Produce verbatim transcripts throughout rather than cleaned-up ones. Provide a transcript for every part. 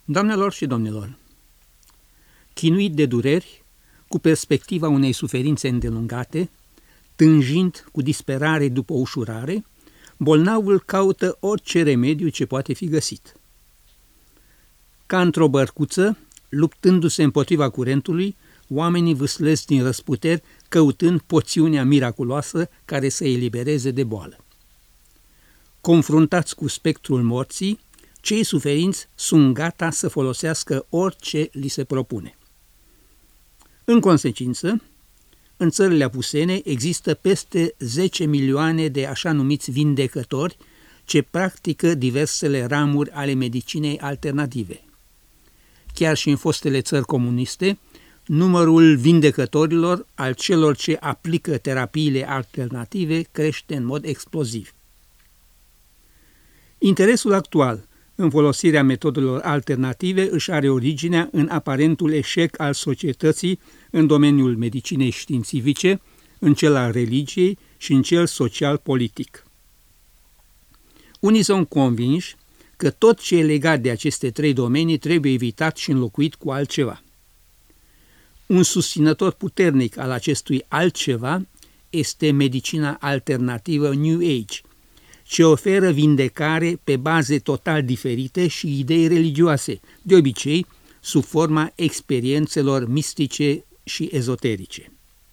Doamnelor și domnilor, chinuit de dureri, cu perspectiva unei suferințe îndelungate, tânjind cu disperare după ușurare, bolnavul caută orice remediu ce poate fi găsit. Ca într-o bărcuță, luptându-se împotriva curentului, oamenii vâslesc din răsputeri căutând poțiunea miraculoasă care să elibereze de boală. Confruntați cu spectrul morții, cei suferinți sunt gata să folosească orice li se propune. În consecință, în țările apusene există peste zece milioane de așa numiți vindecători ce practică diversele ramuri ale medicinei alternative. Chiar și în fostele țări comuniste, numărul vindecătorilor, al celor ce aplică terapiile alternative, crește în mod exploziv. Interesul actual în folosirea metodelor alternative își are originea în aparentul eșec al societății în domeniul medicinei științifice, în cel al religiei și în cel social-politic. Unii sunt convinși că tot ce e legat de aceste trei domenii trebuie evitat și înlocuit cu altceva. Un susținător puternic al acestui altceva este medicina alternativă New Age, ce oferă vindecare pe baze total diferite și idei religioase, de obicei sub forma experiențelor mistice și ezoterice.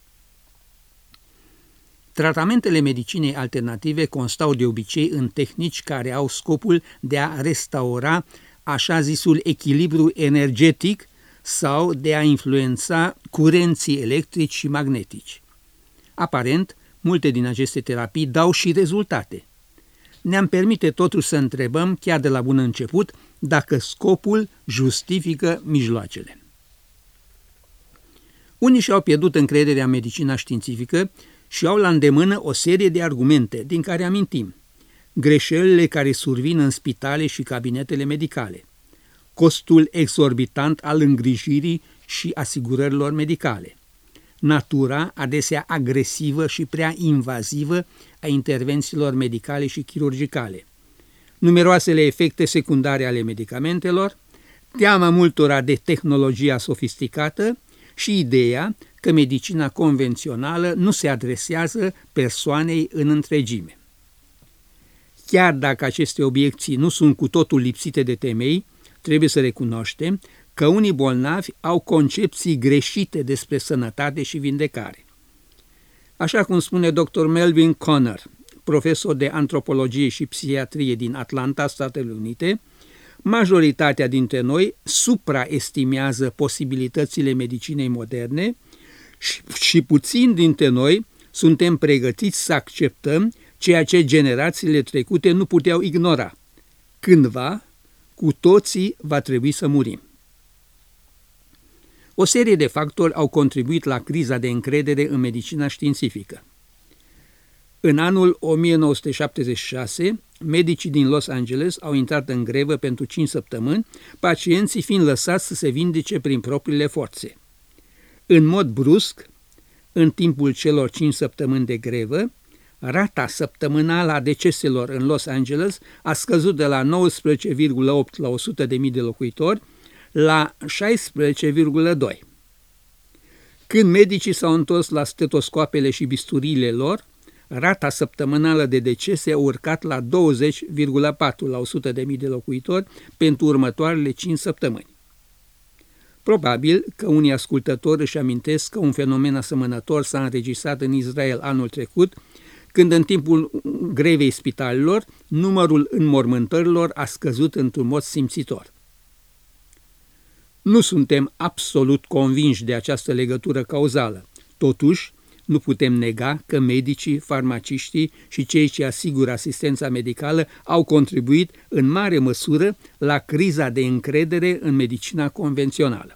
Tratamentele medicinei alternative constau de obicei în tehnici care au scopul de a restaura așa zisul echilibru energetic sau de a influența curenții electrici și magnetici. Aparent, multe din aceste terapii dau și rezultate. Ne-am permite totuși să întrebăm, chiar de la bun început, dacă scopul justifică mijloacele. Unii și-au pierdut încrederea în medicina științifică și au la îndemână o serie de argumente, din care amintim: greșelile care survin în spitale și cabinetele medicale, costul exorbitant al îngrijirii și asigurărilor medicale, natura adesea agresivă și prea invazivă a intervențiilor medicale și chirurgicale, numeroasele efecte secundare ale medicamentelor, teama multora de tehnologia sofisticată și ideea că medicina convențională nu se adresează persoanei în întregime. Chiar dacă aceste obiecții nu sunt cu totul lipsite de temei, trebuie să recunoaștem că unii bolnavi au concepții greșite despre sănătate și vindecare. Așa cum spune doctor Melvin Konner, profesor de antropologie și psihiatrie din Atlanta, Statele Unite, majoritatea dintre noi supraestimează posibilitățile medicinei moderne și, și puțin dintre noi suntem pregătiți să acceptăm ceea ce generațiile trecute nu puteau ignora. Cândva, cu toții va trebui să murim. O serie de factori au contribuit la criza de încredere în medicina științifică. În anul o mie nouă sute șaptezeci și șase, medicii din Los Angeles au intrat în grevă pentru cinci săptămâni, pacienții fiind lăsați să se vindece prin propriile forțe. În mod brusc, în timpul celor cinci săptămâni de grevă, rata săptămânală a deceselor în Los Angeles a scăzut de la nouăsprezece virgulă opt la o sută de mii de locuitori la șaisprezece virgulă doi. Când medicii s-au întors la stetoscoapele și bisturiile lor, rata săptămânală de decese a urcat la douăzeci virgulă patru la o sută de mii de locuitori pentru următoarele cinci săptămâni. Probabil că unii ascultători își amintesc că un fenomen asemănător s-a înregistrat în Israel anul trecut, când în timpul grevei spitalelor, numărul înmormântărilor a scăzut într-un mod simțitor. Nu suntem absolut convinși de această legătură cauzală. Totuși, nu putem nega că medicii, farmaciștii și cei ce asigură asistența medicală au contribuit în mare măsură la criza de încredere în medicina convențională.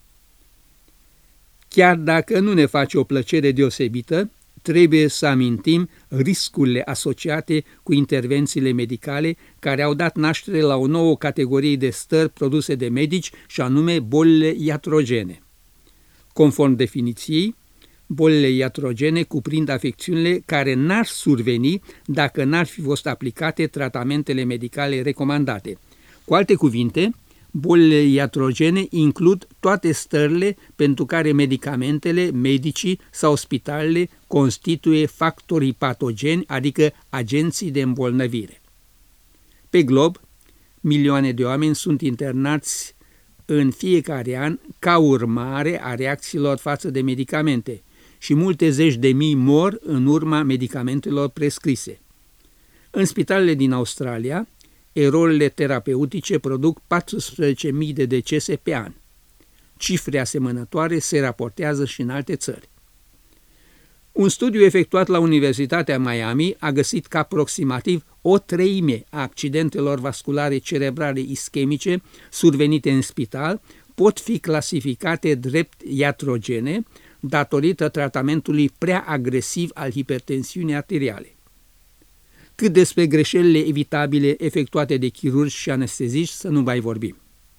Chiar dacă nu ne face o plăcere deosebită, trebuie să amintim riscurile asociate cu intervențiile medicale care au dat naștere la o nouă categorie de stări produse de medici, și anume bolile iatrogene. Conform definiției, bolile iatrogene cuprind afecțiunile care n-ar surveni dacă n-ar fi fost aplicate tratamentele medicale recomandate. Cu alte cuvinte, Bolile iatrogene includ toate stările pentru care medicamentele, medicii sau spitalele constituie factorii patogeni, adică agenții de îmbolnăvire. Pe glob, milioane de oameni sunt internați în fiecare an ca urmare a reacțiilor față de medicamente și multe zeci de mii mor în urma medicamentelor prescrise. În spitalele din Australia, erorile terapeutice produc paisprezece mii de decese pe an. Cifre asemănătoare se raportează și în alte țări. Un studiu efectuat la Universitatea Miami a găsit că aproximativ o treime a accidentelor vasculare cerebrale ischemice survenite în spital pot fi clasificate drept iatrogene datorită tratamentului prea agresiv al hipertensiunii arteriale. Cât despre greșelile evitabile efectuate de chirurgi și anesteziști să nu mai vorbim.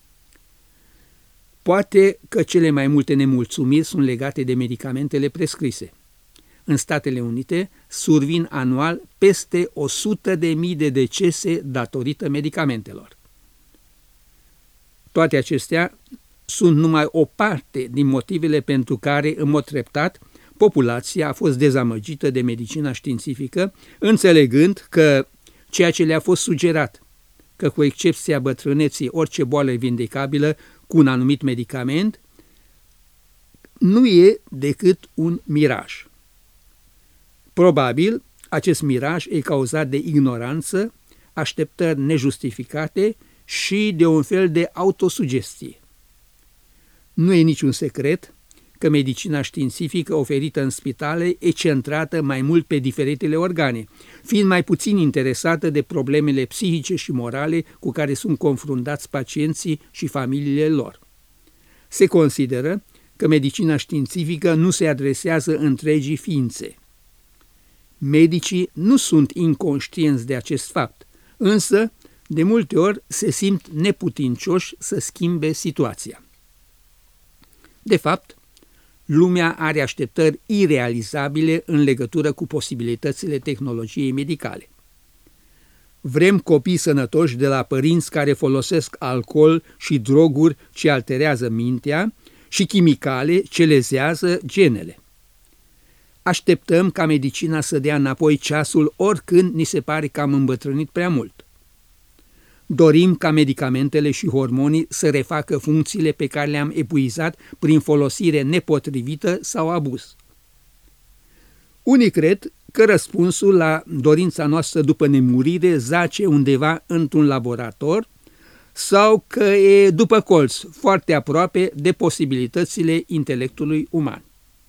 Poate că cele mai multe nemulțumiri sunt legate de medicamentele prescrise. În Statele Unite survin anual peste o sută de mii de decese datorită medicamentelor. Toate acestea sunt numai o parte din motivele pentru care, în mod treptat, populația a fost dezamăgită de medicina științifică, înțelegând că ceea ce le-a fost sugerat, că cu excepția bătrâneții orice boală e vindecabilă cu un anumit medicament, nu e decât un miraj. Probabil, acest miraj e cauzat de ignoranță, așteptări nejustificate și de un fel de autosugestie. Nu e niciun secret că medicina științifică oferită în spitale e centrată mai mult pe diferitele organe, fiind mai puțin interesată de problemele psihice și morale cu care sunt confruntați pacienții și familiile lor. Se consideră că medicina științifică nu se adresează întregii ființe. Medicii nu sunt inconștienți de acest fapt, însă de multe ori se simt neputincioși să schimbe situația. De fapt, lumea are așteptări irealizabile în legătură cu posibilitățile tehnologiei medicale. Vrem copii sănătoși de la părinți care folosesc alcool și droguri ce alterează mintea și chimicale ce lezează genele. Așteptăm ca medicina să dea înapoi ceasul oricând ni se pare că am îmbătrânit prea mult. Dorim ca medicamentele și hormonii să refacă funcțiile pe care le-am epuizat prin folosire nepotrivită sau abuz. Unii cred că răspunsul la dorința noastră după nemurire zace undeva într-un laborator sau că e după colț, foarte aproape de posibilitățile intelectului uman.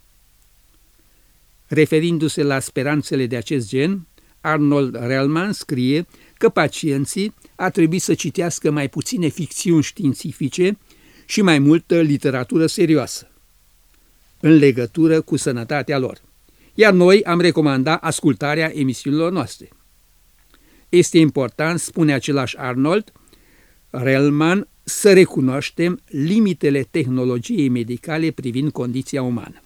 Referindu-se la speranțele de acest gen, Arnold Relman scrie că pacienții ar trebui să citească mai puține ficțiuni științifice și mai multă literatură serioasă în legătură cu sănătatea lor. Iar noi am recomandat ascultarea emisiunilor noastre. Este important, spune același Arnold Relman, să recunoaștem limitele tehnologiei medicale privind condiția umană.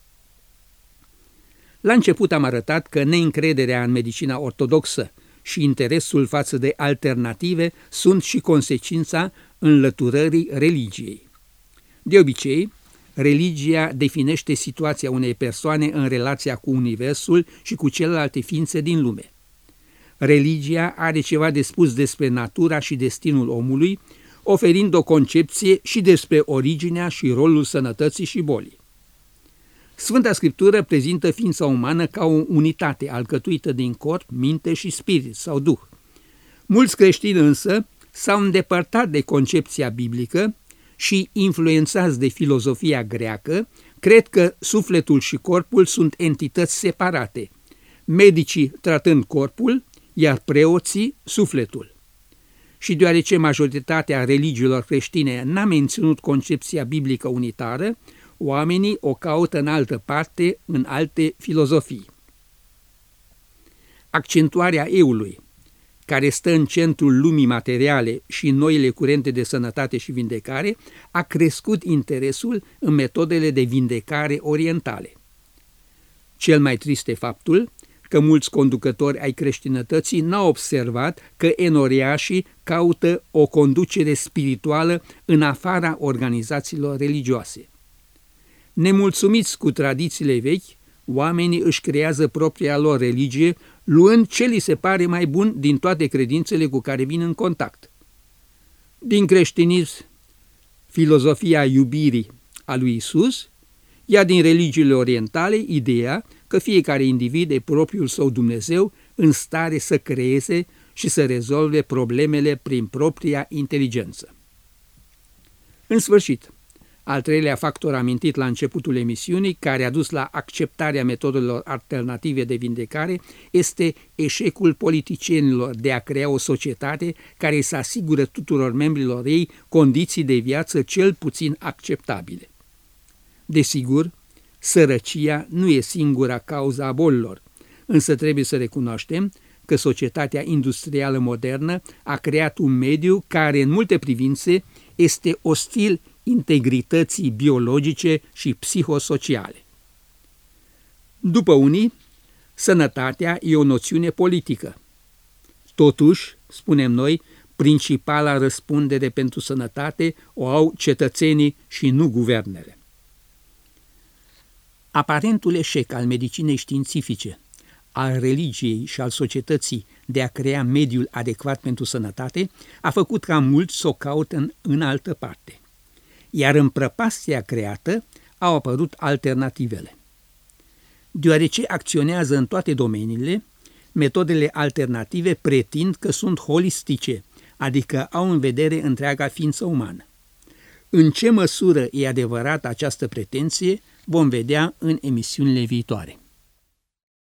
La început am arătat că neîncrederea în medicina ortodoxă și interesul față de alternative sunt și consecința înlăturării religiei. De obicei, religia definește situația unei persoane în relația cu Universul și cu celelalte ființe din lume. Religia are ceva de spus despre natura și destinul omului, oferind o concepție și despre originea și rolul sănătății și bolii. Sfânta Scriptură prezintă ființa umană ca o unitate alcătuită din corp, minte și spirit sau duh. Mulți creștini însă s-au îndepărtat de concepția biblică și, influențați de filozofia greacă, cred că sufletul și corpul sunt entități separate, medicii tratând corpul, iar preoții sufletul. Și deoarece majoritatea religiilor creștine n-a menținut concepția biblică unitară, oamenii o caută în altă parte, în alte filozofii. Accentuarea eului, care stă în centrul lumii materiale și în noile curente de sănătate și vindecare, a crescut interesul în metodele de vindecare orientale. Cel mai trist e faptul că mulți conducători ai creștinătății n-au observat că enoriașii caută o conducere spirituală în afara organizațiilor religioase. Nemulțumiți cu tradițiile vechi, oamenii își creează propria lor religie, luând ce li se pare mai bun din toate credințele cu care vin în contact. Din creștinism, filozofia iubirii a lui Isus, iar din religiile orientale, ideea că fiecare individ e propriul său Dumnezeu în stare să creeze și să rezolve problemele prin propria inteligență. În sfârșit, al treilea factor amintit la începutul emisiunii, care a dus la acceptarea metodelor alternative de vindecare, este eșecul politicienilor de a crea o societate care să asigure tuturor membrilor ei condiții de viață cel puțin acceptabile. Desigur, sărăcia nu e singura cauza a bolilor, însă trebuie să recunoaștem că societatea industrială modernă a creat un mediu care, în multe privințe, este ostil integrității biologice și psihosociale. După unii, sănătatea e o noțiune politică. Totuși, spunem noi, principala răspundere pentru sănătate o au cetățenii și nu guvernele. Aparentul eșec al medicinei științifice, al religiei și al societății de a crea mediul adecvat pentru sănătate a făcut ca mulți să o caute în, în altă parte. Iar în prăpastia creată au apărut alternativele. Deoarece acționează în toate domeniile, metodele alternative pretind că sunt holistice, adică au în vedere întreaga ființă umană. În ce măsură e adevărată această pretenție, vom vedea în emisiunile viitoare.